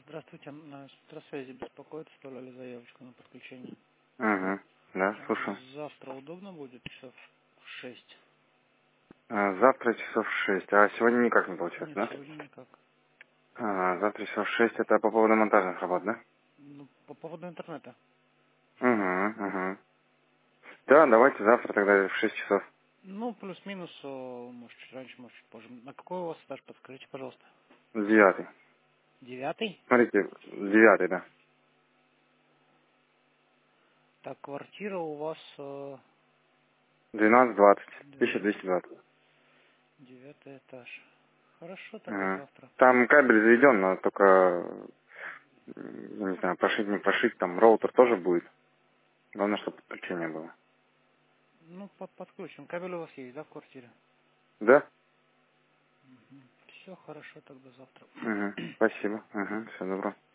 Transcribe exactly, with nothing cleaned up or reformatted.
Здравствуйте. На Стройсвязи беспокоит, оставляли заявочку на подключение. Угу. Да, А слушаю. Завтра удобно будет часов в шесть? А, Завтра часов в шесть, а сегодня никак не получается, Нет, да? сегодня никак. А, завтра часов в шесть, это по поводу монтажных работ, да? Ну, по поводу интернета. Угу, угу. Да, давайте завтра тогда в шесть часов. Ну, плюс-минус, э, может, чуть раньше, может, чуть позже. На какой у вас этаж, подскажите, пожалуйста. Девятый. Девятый? Смотрите, девятый, да. Так, квартира у вас э, Двенадцать двадцать. Тысяча две- двести двадцать. девятый этаж. Хорошо, тогда Угу. завтра. Там кабель заведен, но только, м, я не знаю, пошить, не пошить, там роутер тоже будет. Главное, чтобы подключение было. Ну, под, подключим. Кабель у вас есть, да, в квартире? Да? Все хорошо, тогда завтра. Угу. Спасибо. Угу. Всего доброго.